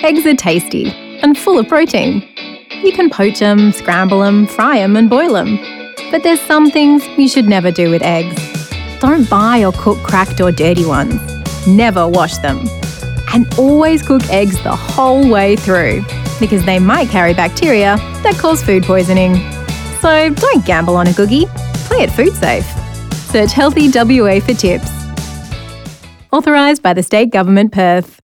Eggs are tasty and full of protein. You can poach them, scramble them, fry them and boil them. But there's some things you should never do with eggs. Don't buy or cook cracked or dirty ones. Never wash them. And always cook eggs the whole way through, because they might carry bacteria that cause food poisoning. So don't gamble on a cookie. Play it food safe. Search Healthy WA for tips. Authorised by the State Government, Perth.